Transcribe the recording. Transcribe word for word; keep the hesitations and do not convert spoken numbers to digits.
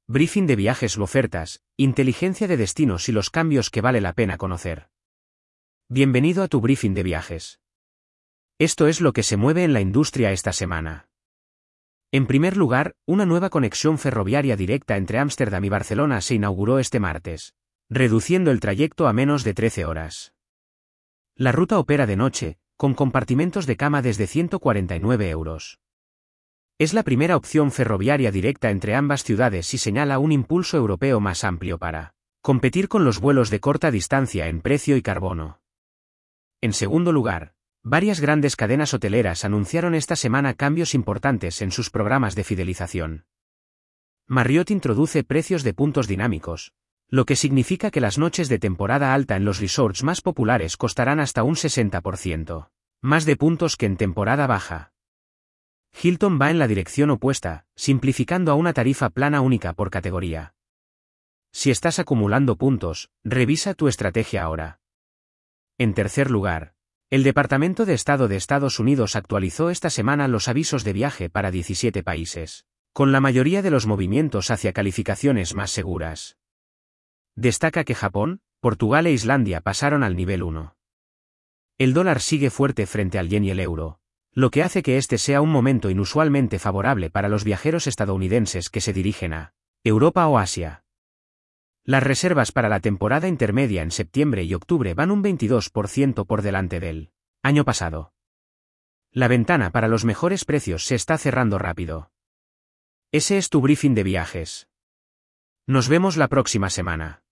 Briefing de viajes u ofertas, inteligencia de destinos y los cambios que vale la pena conocer. Bienvenido a tu briefing de viajes. Esto es lo que se mueve en la industria esta semana. En primer lugar, una nueva conexión ferroviaria directa entre Ámsterdam y Barcelona se inauguró este martes, reduciendo el trayecto a menos de trece horas. La ruta opera de noche, con compartimentos de cama desde ciento cuarenta y nueve euros. Es la primera opción ferroviaria directa entre ambas ciudades y señala un impulso europeo más amplio para competir con los vuelos de corta distancia en precio y carbono. En segundo lugar, varias grandes cadenas hoteleras anunciaron esta semana cambios importantes en sus programas de fidelización. Marriott introduce precios de puntos dinámicos, lo que significa que las noches de temporada alta en los resorts más populares costarán hasta un sesenta por ciento más de puntos que en temporada baja. Hilton va en la dirección opuesta, simplificando a una tarifa plana única por categoría. Si estás acumulando puntos, revisa tu estrategia ahora. En tercer lugar, el Departamento de Estado de Estados Unidos actualizó esta semana los avisos de viaje para diecisiete países, con la mayoría de los movimientos hacia calificaciones más seguras. Destaca que Japón, Portugal e Islandia pasaron al nivel uno. El dólar sigue fuerte frente al yen y el euro, lo que hace que este sea un momento inusualmente favorable para los viajeros estadounidenses que se dirigen a Europa o Asia. Las reservas para la temporada intermedia en septiembre y octubre van un veintidós por ciento por delante del año pasado. La ventana para los mejores precios se está cerrando rápido. Ese es tu briefing de viajes. Nos vemos la próxima semana.